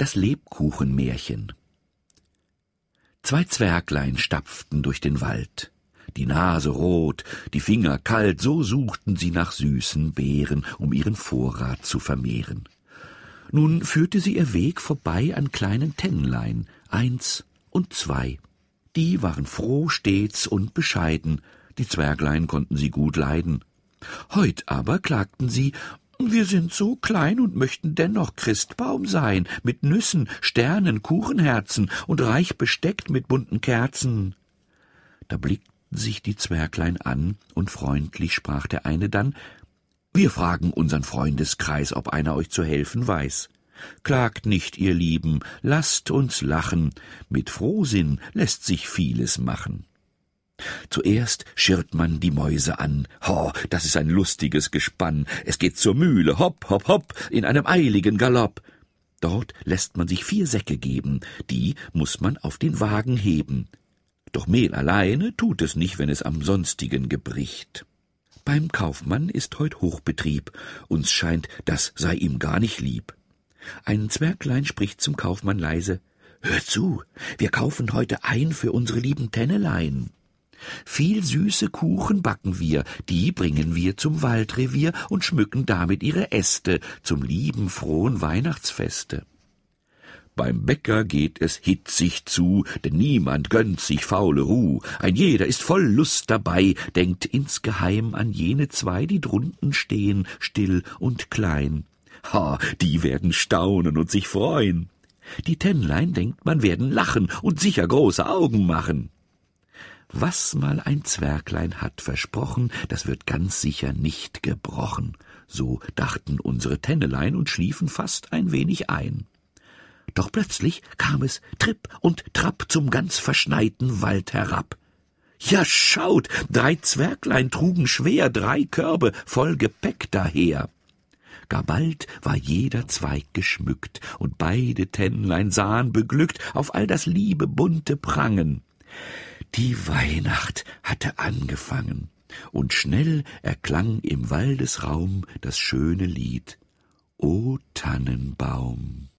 Das Lebkuchenmärchen. 2 Zwerglein stapften durch den Wald. Die Nase rot, die Finger kalt, so suchten sie nach süßen Beeren, um ihren Vorrat zu vermehren. Nun führte sie ihr Weg vorbei an kleinen Tennlein, 1 und 2. Die waren froh stets und bescheiden, die Zwerglein konnten sie gut leiden. Heut aber klagten sie: »Wir sind so klein und möchten dennoch Christbaum sein, mit Nüssen, Sternen, Kuchenherzen und reich besteckt mit bunten Kerzen.« Da blickten sich die Zwerglein an, und freundlich sprach der eine dann: »Wir fragen unseren Freundeskreis, ob einer euch zu helfen weiß. Klagt nicht, ihr Lieben, lasst uns lachen, mit Frohsinn lässt sich vieles machen.« Zuerst schirrt man die Mäuse an. Ho, das ist ein lustiges Gespann. Es geht zur Mühle, hopp, hopp, hopp, in einem eiligen Galopp. Dort lässt man sich 4 Säcke geben, die muß man auf den Wagen heben. Doch Mehl alleine tut es nicht, wenn es am sonstigen gebricht. Beim Kaufmann ist heut Hochbetrieb, uns scheint, das sei ihm gar nicht lieb. Ein Zwerglein spricht zum Kaufmann leise: »Hör zu, wir kaufen heute ein für unsere lieben Tennelein. Viel süße Kuchen backen wir, die bringen wir zum Waldrevier und schmücken damit ihre Äste zum lieben, frohen Weihnachtsfeste.« Beim Bäcker geht es hitzig zu, denn niemand gönnt sich faule Ruh. Ein jeder ist voll Lust dabei, denkt insgeheim an jene 2, die drunten stehen, still und klein. Ha, die werden staunen und sich freuen. Die Tennlein, denkt man, werden lachen und sicher große Augen machen. Was mal ein Zwerglein hat versprochen, das wird ganz sicher nicht gebrochen. So dachten unsere Tennelein und schliefen fast ein wenig ein. Doch plötzlich kam es Tripp und Trapp zum ganz verschneiten Wald herab. Ja, schaut, 3 Zwerglein trugen schwer 3 Körbe voll Gepäck daher. Gar bald war jeder Zweig geschmückt, und beide Tennlein sahen beglückt auf all das liebe bunte Prangen. Die Weihnacht hatte angefangen, und schnell erklang im Waldesraum das schöne Lied: »O Tannenbaum«.